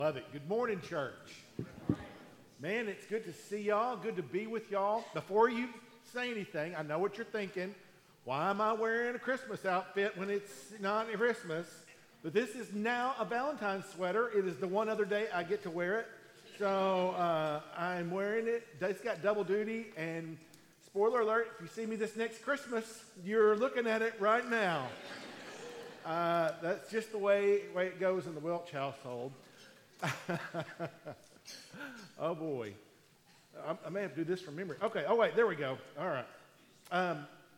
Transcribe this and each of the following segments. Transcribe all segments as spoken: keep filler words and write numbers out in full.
Love it. Good morning, church. Man, it's good to see y'all. Good to be with y'all. Before you say anything, I know what you're thinking. Why am I wearing a Christmas outfit when it's not Christmas? But this is now a Valentine's sweater. It is the one other day I get to wear it. So uh, I'm wearing it. It's got double duty. And spoiler alert, if you see me this next Christmas, you're looking at it right now. Uh, that's just the way, way it goes in the Welch household. Oh boy, I, I may have to do this from memory. Okay, oh wait, there we go. All right. Um,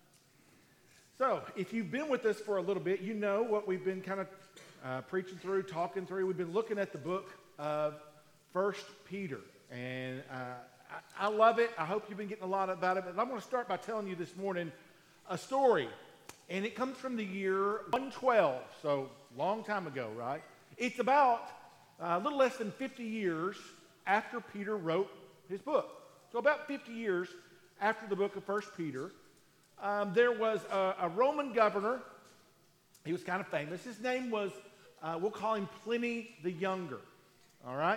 so if you've been with us for a little bit, you know what we've been kind of uh, preaching through, talking through. We've been looking at the book of First Peter, and uh, I, I love it. I hope you've been getting a lot about it. But I'm going to start by telling you this morning a story, and it comes from the year one twelve, so long time ago, right? It's about Uh, a little less than fifty years after Peter wrote his book. So about fifty years after the book of First Peter, um, there was a, a Roman governor. He was kind of famous. His name was, uh, we'll call him Pliny the Younger, all right?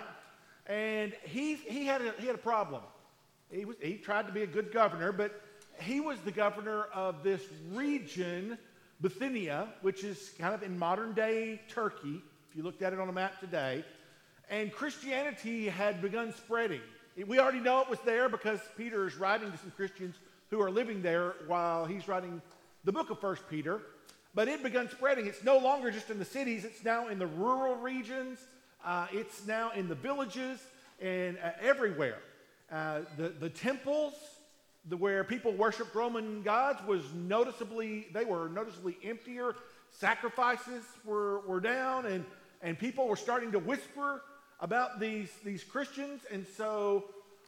And he, he, had a, he had a problem. He, was, he tried to be a good governor, but he was the governor of this region, Bithynia, which is kind of in modern-day Turkey, if you looked at it on a map today, and Christianity had begun spreading. We already know it was there because Peter is writing to some Christians who are living there while he's writing the book of First Peter, but it begun spreading. It's no longer just in the cities, it's now in the rural regions, uh, it's now in the villages, and uh, everywhere. Uh, the, the temples the, where people worshiped Roman gods was noticeably, they were noticeably emptier. Sacrifices were, were down, and And people were starting to whisper about these, these Christians. And so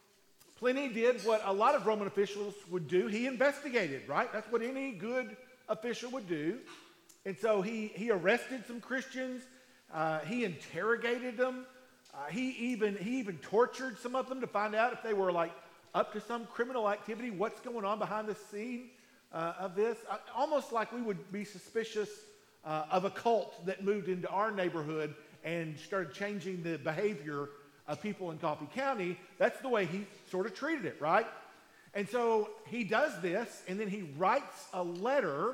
Pliny did what a lot of Roman officials would do. He investigated, right? That's what any good official would do. And so he, he arrested some Christians. Uh, he interrogated them. Uh, he even he even tortured some of them to find out if they were like up to some criminal activity, what's going on behind the scene uh, of this. Uh, almost like we would be suspicious Uh, of a cult that moved into our neighborhood and started changing the behavior of people in Coffee County. That's the way he sort of treated it, right? And so he does this, and then he writes a letter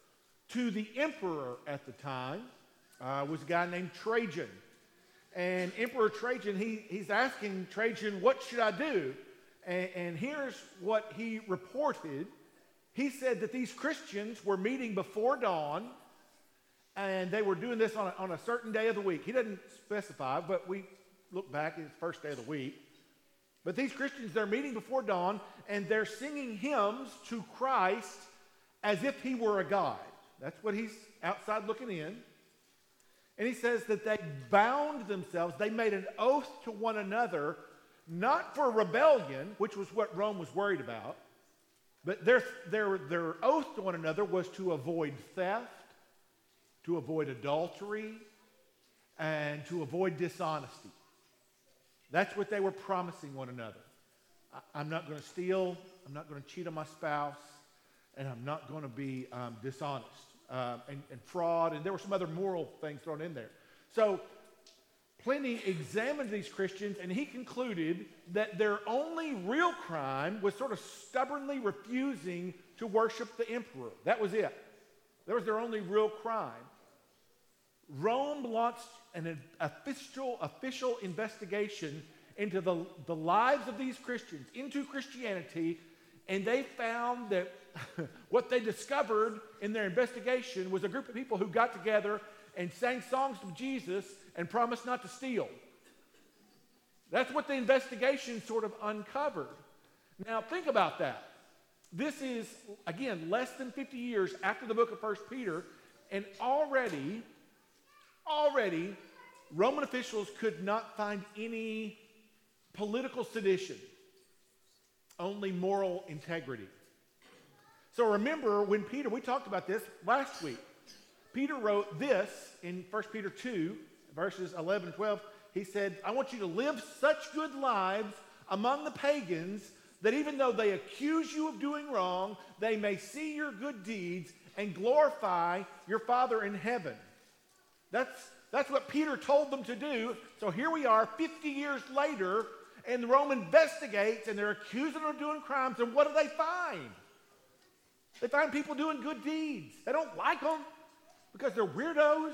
to the emperor at the time. Uh, was a guy named Trajan. And Emperor Trajan, he, he's asking Trajan, what should I do? And, and here's what he reported. He said that these Christians were meeting before dawn, and they were doing this on a, on a certain day of the week. He doesn't specify, but we look back, it's the first day of the week. But these Christians, they're meeting before dawn, and they're singing hymns to Christ as if he were a god. That's what he's outside looking in. And he says that they bound themselves, they made an oath to one another, not for rebellion, which was what Rome was worried about, but their, their, their oath to one another was to avoid theft, to avoid adultery, and to avoid dishonesty. That's what they were promising one another. I, I'm not going to steal, I'm not going to cheat on my spouse, and I'm not going to be um, dishonest uh, and, and fraud, and there were some other moral things thrown in there. So Pliny examined these Christians, and he concluded that their only real crime was sort of stubbornly refusing to worship the emperor. That was it. That was their only real crime. Rome launched an official, official investigation into the, the lives of these Christians, into Christianity, and they found that what they discovered in their investigation was a group of people who got together and sang songs of Jesus and promised not to steal. That's what the investigation sort of uncovered. Now, think about that. This is, again, less than fifty years after the book of First Peter, and already, already, Roman officials could not find any political sedition, only moral integrity. So remember when Peter, we talked about this last week. Peter wrote this in First Peter two, verses eleven and twelve. He said, I want you to live such good lives among the pagans that even though they accuse you of doing wrong, they may see your good deeds and glorify your Father in heaven. That's That's what Peter told them to do. So here we are fifty years later, and Rome investigates, and they're accusing them of doing crimes, and what do they find? They find people doing good deeds. They don't like them because they're weirdos.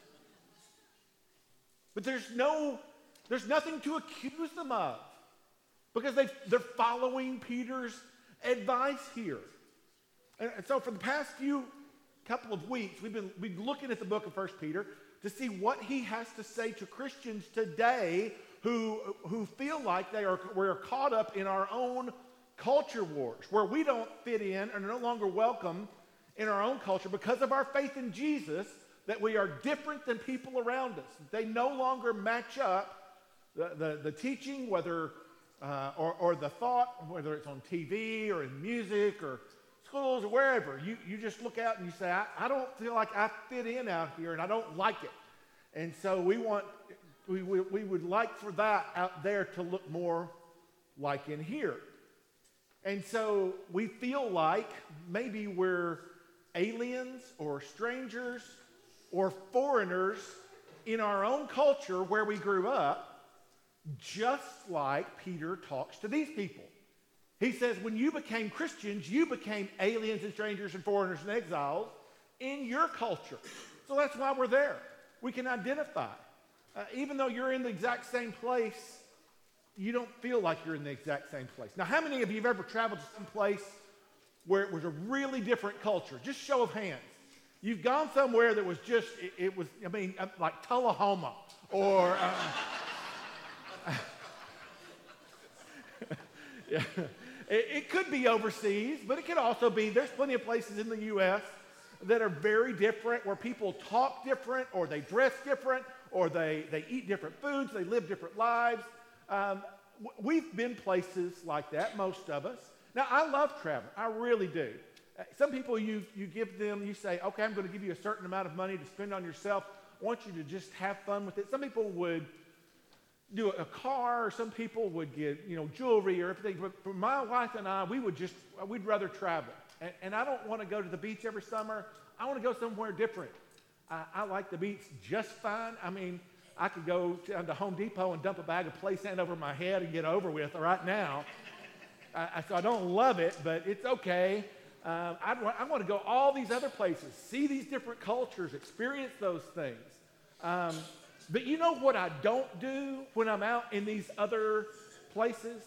But there's no, there's nothing to accuse them of because they they're following Peter's advice here. And, and so for the past few couple of weeks, we've been, we've been looking at the book of First Peter to see what he has to say to Christians today who, who feel like they are we're caught up in our own culture wars, where we don't fit in and are no longer welcome in our own culture because of our faith in Jesus, that we are different than people around us. They no longer match up the, the, the teaching, whether uh, or, or the thought, whether it's on T V or in music or schools or wherever. You, you just look out and you say, I, I don't feel like I fit in out here and I don't like it. And so we want, we, we, we would like for that out there to look more like in here. And so we feel like maybe we're aliens or strangers or foreigners in our own culture where we grew up, just like Peter talks to these people. He says, when you became Christians, you became aliens and strangers and foreigners and exiles in your culture. So that's why we're there. We can identify. Uh, even though you're in the exact same place, you don't feel like you're in the exact same place. Now, how many of you have ever traveled to some place where it was a really different culture? Just show of hands. You've gone somewhere that was just, it, it was, I mean, like Tullahoma or... Uh, yeah. It, it could be overseas, but it could also be, there's plenty of places in the U S that are very different, where people talk different, or they dress different, or they, they eat different foods, they live different lives. Um, w- we've been places like that, most of us. Now, I love traveling. I really do. Uh, some people, you, you give them, you say, okay, I'm going to give you a certain amount of money to spend on yourself. I want you to just have fun with it. Some people would do a car, or some people would get, you know, jewelry or everything. But for my wife and I, we would just, we'd rather travel. And, and I don't want to go to the beach every summer. I want to go somewhere different. I, I like the beach just fine. I mean, I could go down to Home Depot and dump a bag of play sand over my head and get over with right now. I, so I don't love it, but it's okay. Uh, I, I want to go all these other places, see these different cultures, experience those things. Um, But you know what I don't do when I'm out in these other places?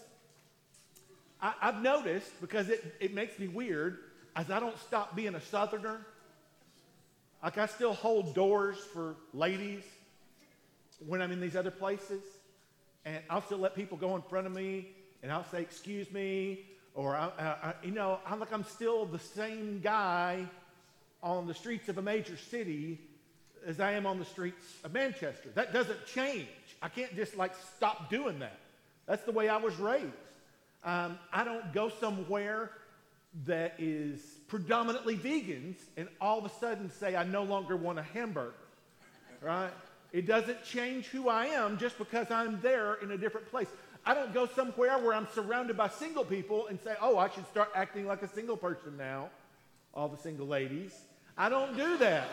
I, I've noticed, because it, it makes me weird, as I don't stop being a Southerner. Like, I still hold doors for ladies when I'm in these other places. And I'll still let people go in front of me, and I'll say, excuse me. Or, I, I, you know, I'm like I'm still the same guy on the streets of a major city as I am on the streets of Manchester. That doesn't change. I can't just like stop doing that. That's the way I was raised. Um, I don't go somewhere that is predominantly vegans and all of a sudden say I no longer want a hamburger, right? It doesn't change who I am just because I'm there in a different place. I don't go somewhere where I'm surrounded by single people and say, oh, I should start acting like a single person now, all the single ladies. I don't do that.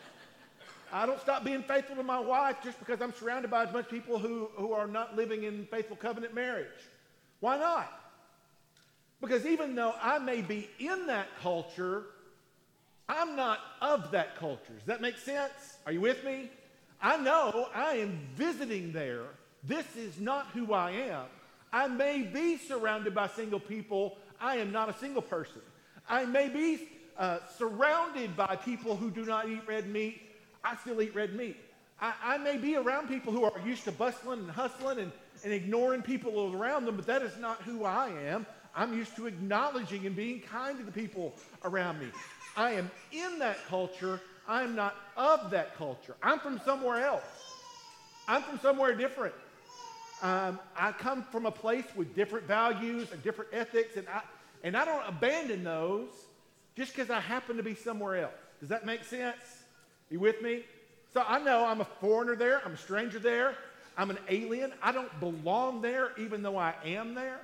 I don't stop being faithful to my wife just because I'm surrounded by a bunch of people who, who are not living in faithful covenant marriage. Why not? Because even though I may be in that culture, I'm not of that culture. Does that make sense? Are you with me? I know I am visiting there. This is not who I am. I may be surrounded by single people. I am not a single person. I may be uh, surrounded by people who do not eat red meat. I still eat red meat. I, I may be around people who are used to bustling and hustling and, and ignoring people around them, but that is not who I am. I'm used to acknowledging and being kind to the people around me. I am in that culture. I am not of that culture. I'm from somewhere else. I'm from somewhere different. Um, I come from a place with different values and different ethics, and I, and I don't abandon those just because I happen to be somewhere else. Does that make sense? You with me? So I know I'm a foreigner there. I'm a stranger there. I'm an alien. I don't belong there even though I am there.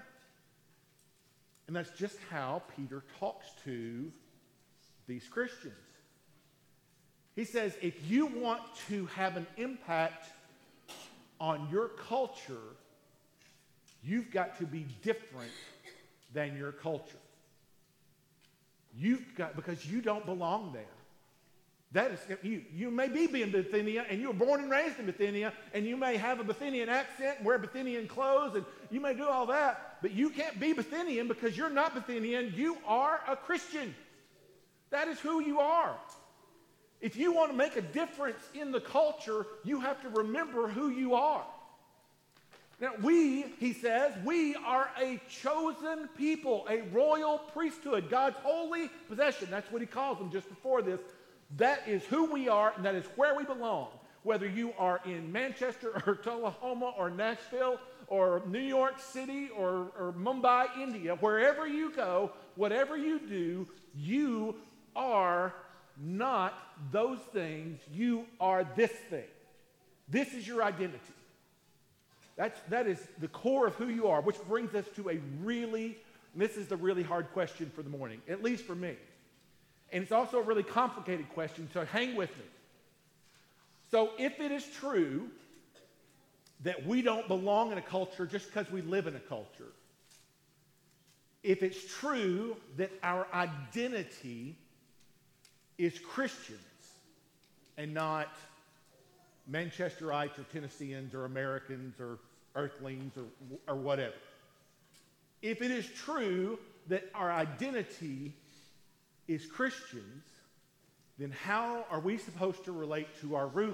And that's just how Peter talks to these Christians. He says, if you want to have an impact on your culture, you've got to be different than your culture. You've got, because you don't belong there. That is, you, you may be being Bithynia, and you were born and raised in Bithynia, and you may have a Bithynian accent and wear Bithynian clothes, and you may do all that, but you can't be Bithynian because you're not Bithynian. You are a Christian. That is who you are. If you want to make a difference in the culture, you have to remember who you are. Now, we, he says, we are a chosen people, a royal priesthood, God's holy possession. That's what he calls them just before this. That is who we are, and that is where we belong. Whether you are in Manchester or Tullahoma or Nashville or New York City or, or Mumbai, India, wherever you go, whatever you do, you are not those things. You are this thing. This is your identity. That's, that is the core of who you are, which brings us to a really, and this is the really hard question for the morning, at least for me. And it's also a really complicated question, so hang with me. So if it is true that we don't belong in a culture just because we live in a culture, if it's true that our identity is Christians and not Manchesterites or Tennesseans or Americans or Earthlings or, or whatever, if it is true that our identity is Christians, then how are we supposed to relate to our rulers?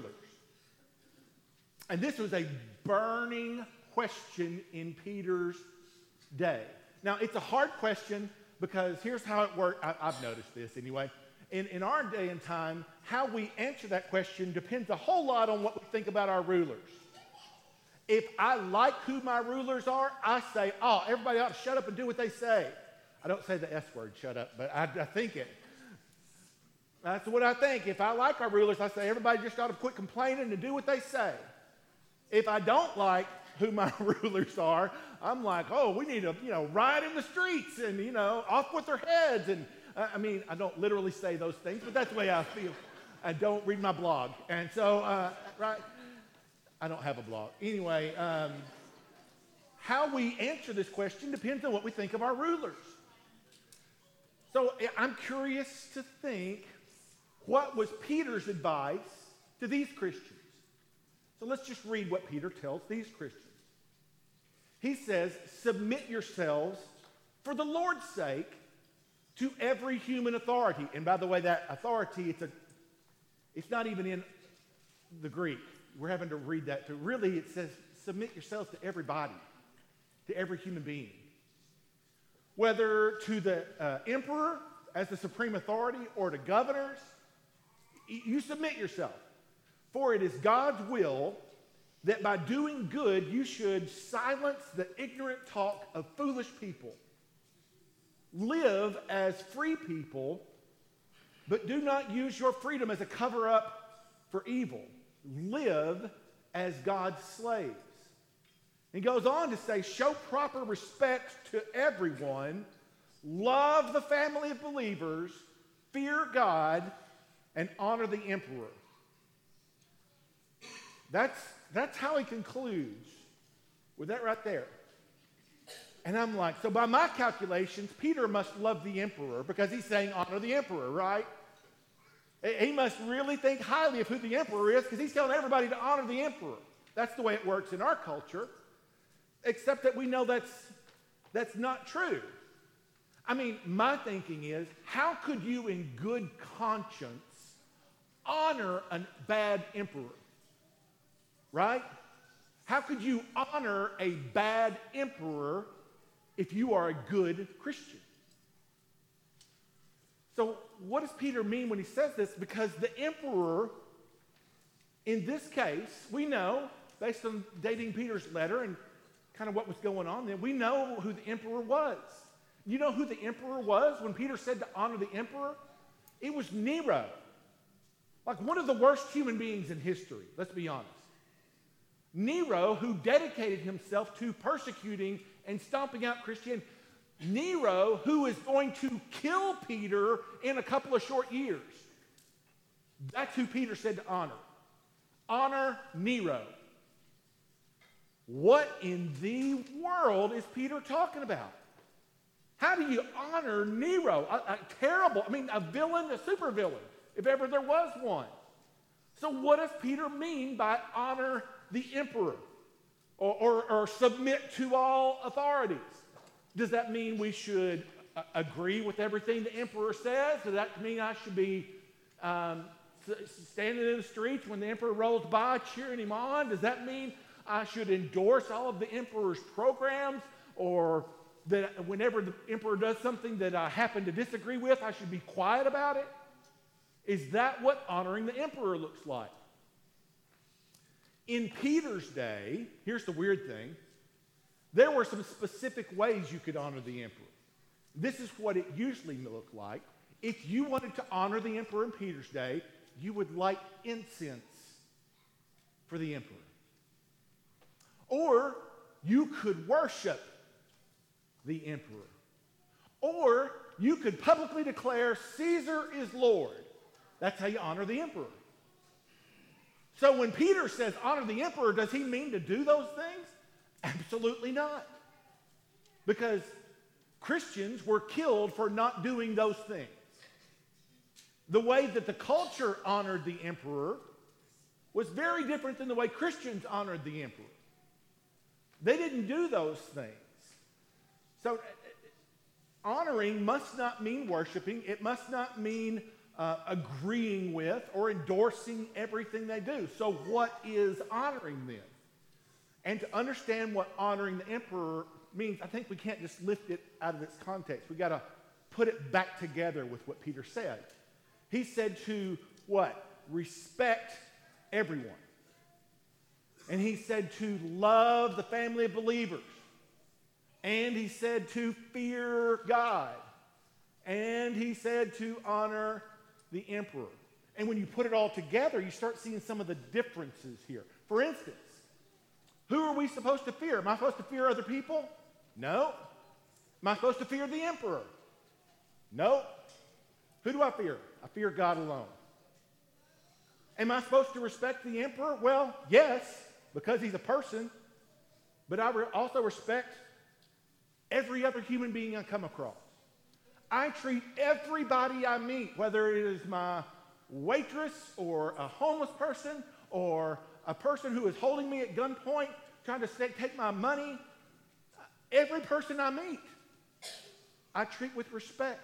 And this was a burning question in Peter's day. Now, it's a hard question because here's how it worked. I, I've noticed this anyway. In, in our day and time, how we answer that question depends a whole lot on what we think about our rulers. If I like who my rulers are, I say, oh, everybody ought to shut up and do what they say. I don't say the S word, shut up, but I, I think it. That's what I think. If I like our rulers, I say everybody just ought to quit complaining and do what they say. If I don't like who my rulers are, I'm like, oh, we need to, you know, riot in the streets and, you know, off with their heads. And uh, I mean, I don't literally say those things, but that's the way I feel. I don't read my blog. And so, uh, right, I don't have a blog. Anyway, um, how we answer this question depends on what we think of our rulers. So I'm curious to think, what was Peter's advice to these Christians? So let's just read what Peter tells these Christians. He says, submit yourselves for the Lord's sake to every human authority. And by the way, that authority, it's, a, it's not even in the Greek. We're having to read that too. Really, it says, submit yourselves to everybody, to every human being. Whether to the uh, emperor as the supreme authority or to governors, you submit yourself. For it is God's will that by doing good you should silence the ignorant talk of foolish people. Live as free people, but do not use your freedom as a cover-up for evil. Live as God's slaves. He goes on to say, show proper respect to everyone, love the family of believers, fear God, and honor the emperor. That's, that's how he concludes with that right there. And I'm like, so by my calculations, Peter must love the emperor because he's saying honor the emperor, right? He must really think highly of who the emperor is because he's telling everybody to honor the emperor. That's the way it works in our culture. Except that we know that's, that's not true. I mean, my thinking is, how could you in good conscience honor a bad emperor? Right? How could you honor a bad emperor if you are a good Christian? So what does Peter mean when he says this? Because the emperor, in this case, we know, based on dating Peter's letter and kind of what was going on then, we know who the emperor was. You know who the emperor was when Peter said to honor the emperor? It was Nero. Like one of the worst human beings in history, let's be honest. Nero, who dedicated himself to persecuting and stomping out Christianity. Nero, who is going to kill Peter in a couple of short years. That's who Peter said to honor. Honor Nero. What in the world is Peter talking about? How do you honor Nero? A, a terrible, I mean, a villain, a supervillain, if ever there was one. So what does Peter mean by honor the emperor or, or, or submit to all authorities? Does that mean we should uh, agree with everything the emperor says? Does that mean I should be um, standing in the streets when the emperor rolls by cheering him on? Does that mean I should endorse all of the emperor's programs, or that whenever the emperor does something that I happen to disagree with, I should be quiet about it? Is that what honoring the emperor looks like? In Peter's day, here's the weird thing, there were some specific ways you could honor the emperor. This is what it usually looked like. If you wanted to honor the emperor in Peter's day, you would light incense for the emperor. Or you could worship the emperor. Or you could publicly declare Caesar is Lord. That's how you honor the emperor. So when Peter says honor the emperor, does he mean to do those things? Absolutely not. Because Christians were killed for not doing those things. The way that the culture honored the emperor was very different than the way Christians honored the emperor. They didn't do those things. So honoring must not mean worshiping. It must not mean uh, agreeing with or endorsing everything they do. So what is honoring them? And to understand what honoring the emperor means, I think we can't just lift it out of its context. We've got to put it back together with what Peter said. He said to what? Respect everyone. And he said to love the family of believers. And he said to fear God. And he said to honor the emperor. And when you put it all together, you start seeing some of the differences here. For instance, who are we supposed to fear? Am I supposed to fear other people? No. Am I supposed to fear the emperor? No. Who do I fear? I fear God alone. Am I supposed to respect the emperor? Well, yes, because he's a person. But I re- also respect every other human being I come across. I treat everybody I meet, whether it is my waitress or a homeless person or a person who is holding me at gunpoint trying to stay, take my money, every person I meet, I treat with respect.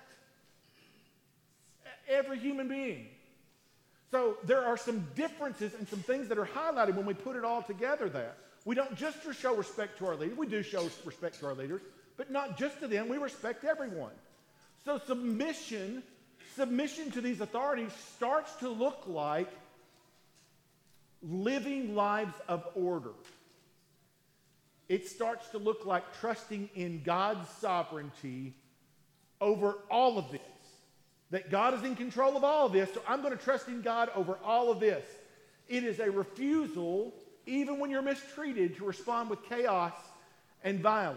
Every human being. So there are some differences and some things that are highlighted when we put it all together there. We don't just show respect to our leaders. We do show respect to our leaders, but not just to them. We respect everyone. So submission, submission to these authorities starts to look like living lives of order. It starts to look like trusting in God's sovereignty over all of this. That God is in control of all of this, so I'm going to trust in God over all of this. It is a refusal, even when you're mistreated, to respond with chaos and violence.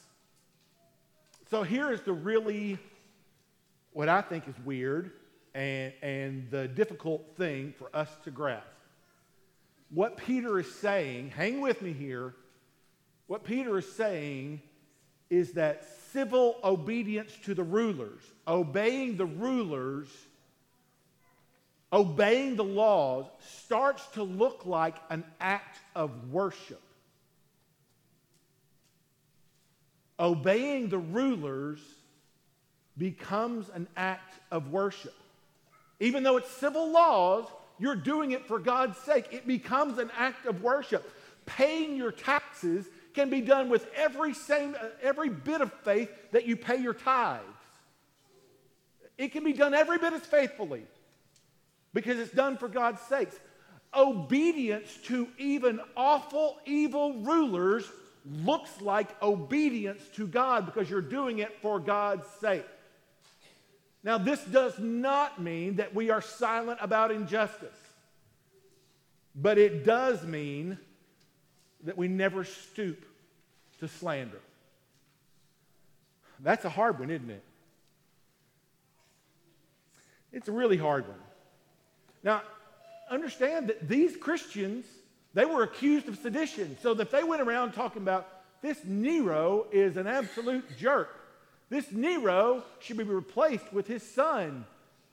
So here is the really, what I think is weird and, and the difficult thing for us to grasp. What Peter is saying, hang with me here, what Peter is saying is that civil obedience to the rulers, obeying the rulers, obeying the laws, starts to look like an act of worship. Obeying the rulers becomes an act of worship. Even though it's civil laws, you're doing it for God's sake. It becomes an act of worship. Paying your taxes can be done with every same, every bit of faith that you pay your tithes. It can be done every bit as faithfully because it's done for God's sakes. Obedience to even awful, evil rulers looks like obedience to God because you're doing it for God's sake. Now, this does not mean that we are silent about injustice, but it does mean that we never stoop to slander. That's a hard one, isn't it? It's a really hard one. Now, understand that these Christians, they were accused of sedition. So that they went around talking about, this Nero is an absolute jerk. This Nero should be replaced with his son,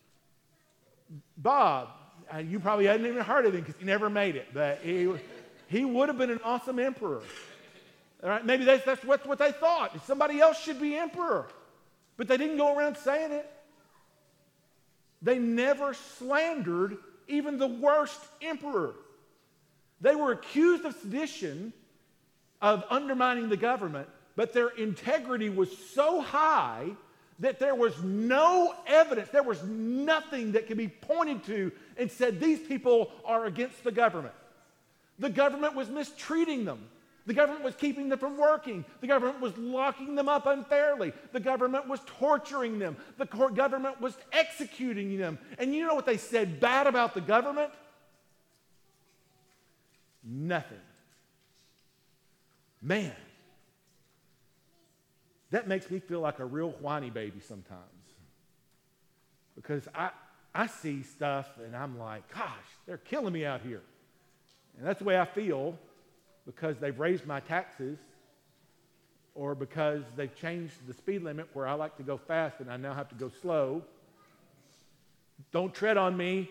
Bob. Uh, you probably hadn't even heard of him because he never made it, but he, he would have been an awesome emperor. All right, maybe that's, that's what, what they thought. Somebody else should be emperor. But they didn't go around saying it. They never slandered even the worst emperor. They were accused of sedition, of undermining the government, but their integrity was so high that there was no evidence, there was nothing that could be pointed to and said these people are against the government. The government was mistreating them. The government was keeping them from working. The government was locking them up unfairly. The government was torturing them. The government was executing them. And you know what they said bad about the government? Nothing. Man, that makes me feel like a real whiny baby sometimes. Because I, I see stuff and I'm like, gosh, they're killing me out here. And that's the way I feel because they've raised my taxes or because they've changed the speed limit where I like to go fast and I now have to go slow. Don't tread on me.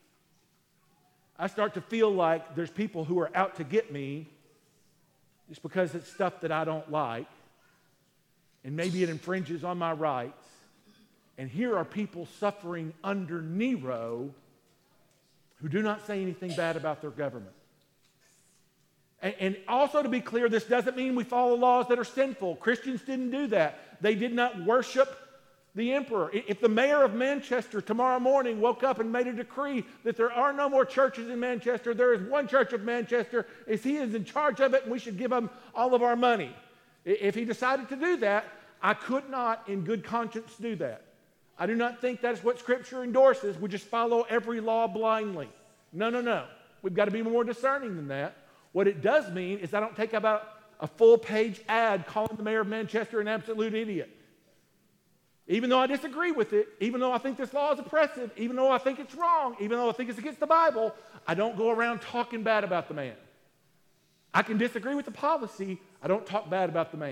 I start to feel like there's people who are out to get me just because it's stuff that I don't like. And maybe it infringes on my rights. And here are people suffering under Nero who do not say anything bad about their government. And, and also to be clear, this doesn't mean we follow laws that are sinful. Christians didn't do that. They did not worship the emperor. If the mayor of Manchester tomorrow morning woke up and made a decree that there are no more churches in Manchester, there is one church of Manchester, as he is in charge of it, and we should give him all of our money. If he decided to do that, I could not in good conscience do that. I do not think that is what Scripture endorses. We just follow every law blindly. No, no, no. We've got to be more discerning than that. What it does mean is I don't take about a full-page ad calling the mayor of Manchester an absolute idiot. Even though I disagree with it, even though I think this law is oppressive, even though I think it's wrong, even though I think it's against the Bible, I don't go around talking bad about the man. I can disagree with the policy. I don't talk bad about the man.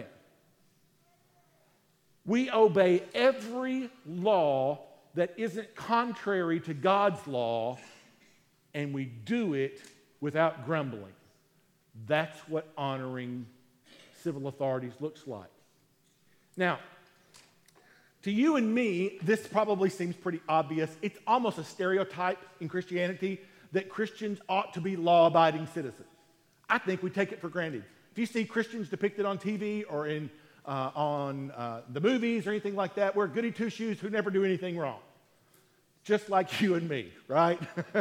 We obey every law that isn't contrary to God's law, and we do it without grumbling. That's what honoring civil authorities looks like. Now, to you and me, this probably seems pretty obvious. It's almost a stereotype in Christianity that Christians ought to be law-abiding citizens. I think we take it for granted. If you see Christians depicted on T V or in uh, on uh, the movies or anything like that, we're goody two-shoes who never do anything wrong. Just like you and me, right?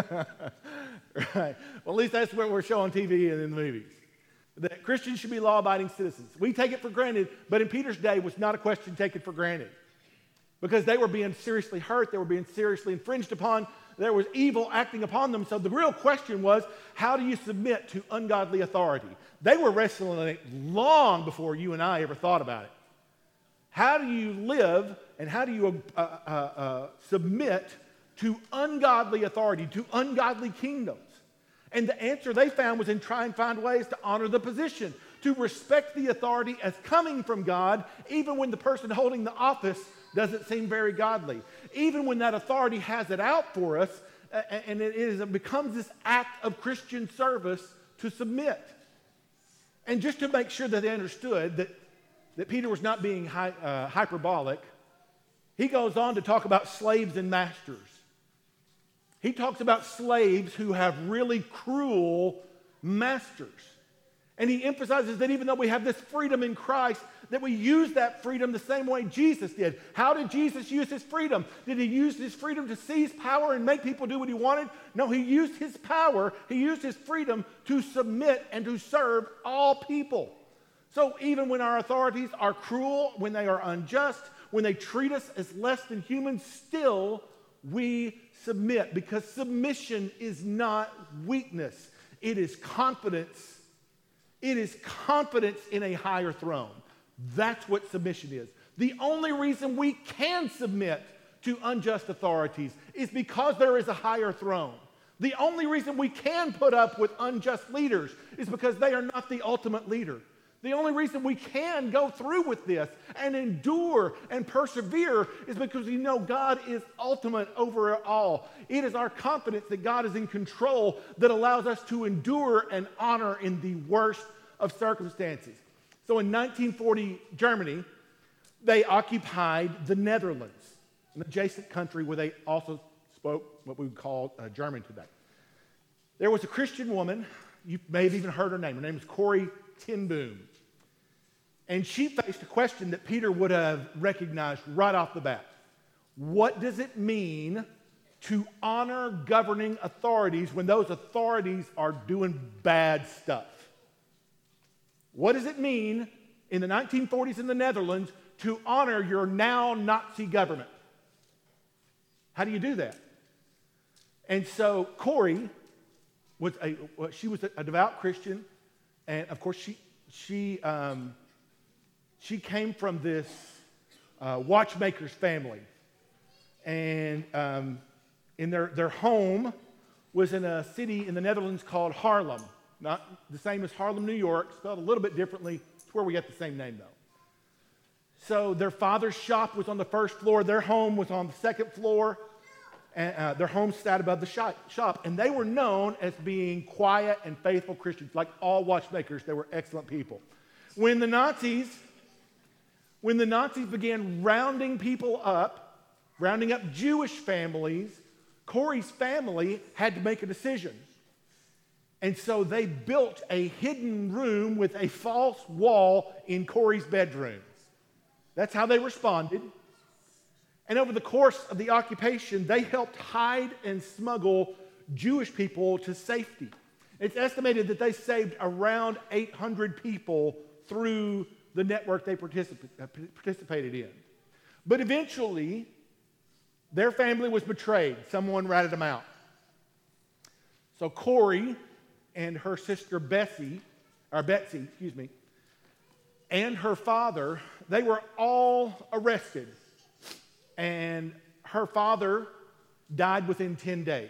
Right. Well, at least that's what we're showing on T V and in the movies. That Christians should be law-abiding citizens. We take it for granted, but in Peter's day, it was not a question taken for granted. Because they were being seriously hurt, they were being seriously infringed upon, there was evil acting upon them. So the real question was, how do you submit to ungodly authority? They were wrestling it long before you and I ever thought about it. How do you live and how do you uh, uh, uh, submit to ungodly authority, to ungodly kingdoms? And the answer they found was in trying to find ways to honor the position, to respect the authority as coming from God, even when the person holding the office doesn't seem very godly. Even when that authority has it out for us, uh, and it, is, it becomes this act of Christian service to submit. And just to make sure that they understood that, that Peter was not being hy, uh, hyperbolic, he goes on to talk about slaves and masters. He talks about slaves who have really cruel masters. And he emphasizes that even though we have this freedom in Christ, that we use that freedom the same way Jesus did. How did Jesus use his freedom? Did he use his freedom to seize power and make people do what he wanted? No, he used his power, he used his freedom to submit and to serve all people. So even when our authorities are cruel, when they are unjust, when they treat us as less than human, still we submit, because submission is not weakness. It is confidence. It is confidence in a higher throne. That's what submission is. The only reason we can submit to unjust authorities is because there is a higher throne. The only reason we can put up with unjust leaders is because they are not the ultimate leader. The only reason we can go through with this and endure and persevere is because we know God is ultimate over it all. It is our confidence that God is in control that allows us to endure and honor in the worst of circumstances. So in nineteen forty, Germany, they occupied the Netherlands, an adjacent country where they also spoke what we would call uh, German today. There was a Christian woman, you may have even heard her name. Her name was Corrie ten Boom. And she faced a question that Peter would have recognized right off the bat. What does it mean to honor governing authorities when those authorities are doing bad stuff? What does it mean in the nineteen forties in the Netherlands to honor your now Nazi government? How do you do that? And so Corrie was a well, she was a devout Christian, and of course she she um, she came from this uh, watchmaker's family, and um, in their their home was in a city in the Netherlands called Haarlem, not the same as Harlem, New York, spelled a little bit differently. It's where we get the same name though. So their father's shop was on the first floor. Their home was on the second floor. And, uh, their home sat above the shop. And they were known as being quiet and faithful Christians. Like all watchmakers, they were excellent people. When the Nazis, when the Nazis began rounding people up, rounding up Jewish families, Corrie's family had to make a decision. And so they built a hidden room with a false wall in Corrie's bedroom. That's how they responded. And over the course of the occupation, they helped hide and smuggle Jewish people to safety. It's estimated that they saved around eight hundred people through the network they particip- participated in. But eventually, their family was betrayed. Someone ratted them out. So Corrie and her sister Bessie, or Betsy, excuse me, and her father, they were all arrested. And her father died within ten days.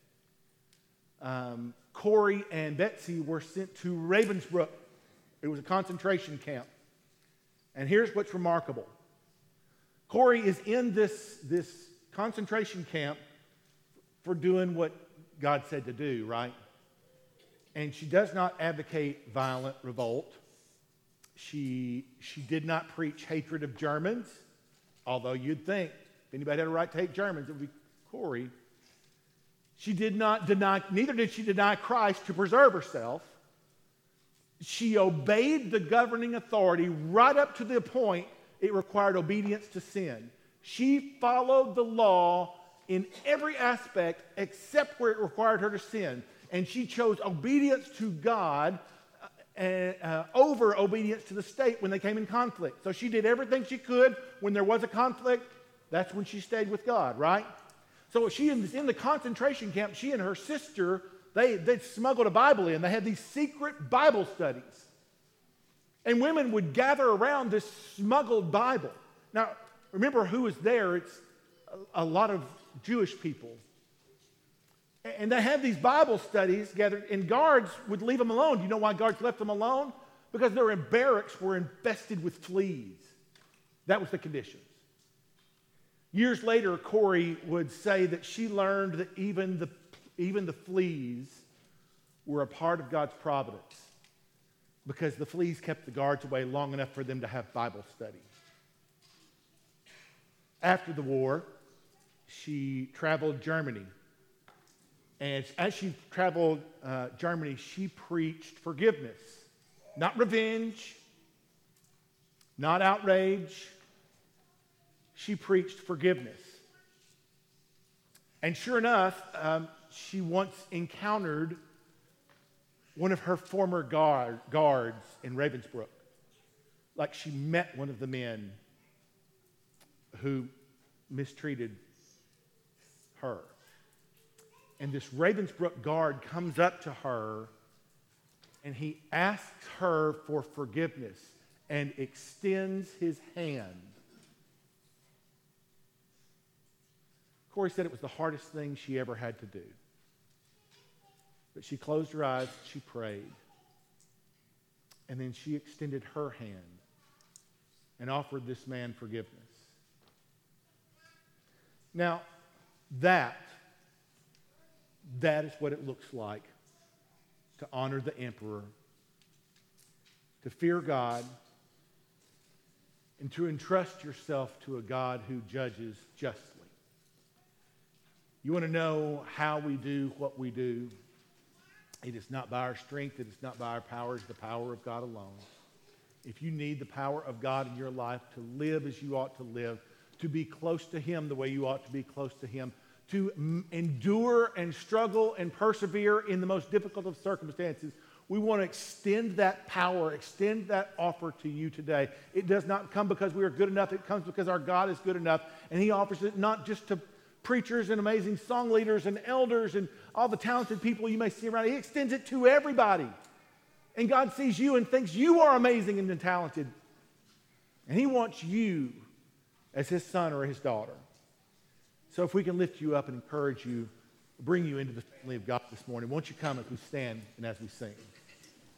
Um, Corrie and Betsy were sent to Ravensbrück. It was a concentration camp. And here's what's remarkable. Corrie is in this, this concentration camp for doing what God said to do, right? And she does not advocate violent revolt. She, she did not preach hatred of Germans. Although you'd think, if anybody had a right to hate Germans, it would be Corrie. She did not deny, neither did she deny Christ to preserve herself. She obeyed the governing authority right up to the point it required obedience to sin. She followed the law in every aspect except where it required her to sin. And she chose obedience to God And, uh, over obedience to the state when they came in conflict. So she did everything she could. When there was a conflict, that's when she stayed with God, right? So she is in the concentration camp. She and her sister, they, they smuggled a Bible in. They had these secret Bible studies. And women would gather around this smuggled Bible. Now, remember who was there. It's a, a lot of Jewish people. And they had these Bible studies gathered, and guards would leave them alone. Do you know why guards left them alone? Because their barracks were infested with fleas. That was the conditions. Years later, Corrie would say that she learned that even the, even the fleas were a part of God's providence because the fleas kept the guards away long enough for them to have Bible study. After the war, she traveled Germany. And as she traveled uh, Germany, she preached forgiveness, not revenge, not outrage. She preached forgiveness. And sure enough, um, she once encountered one of her former guard, guards in Ravensbrück. Like she met one of the men who mistreated her. And this Ravensbrück guard comes up to her and he asks her for forgiveness and extends his hand. Corrie said it was the hardest thing she ever had to do. But she closed her eyes, she prayed. And then she extended her hand and offered this man forgiveness. Now, that, that is what it looks like to honor the emperor, to fear God, and to entrust yourself to a God who judges justly. You want to know how we do what we do? It is not by our strength. It is not by our power. It's the power of God alone. If you need the power of God in your life to live as you ought to live, to be close to Him the way you ought to be close to Him, to m- endure and struggle and persevere in the most difficult of circumstances, we want to extend that power, extend that offer to you today. It does not come because we are good enough. It comes because our God is good enough, and He offers it not just to preachers and amazing song leaders and elders and all the talented people you may see around. He extends it to everybody. And God sees you and thinks you are amazing and talented. And He wants you as His son or His daughter. So if we can lift you up and encourage you, bring you into the family of God this morning, won't you come as we stand and as we sing?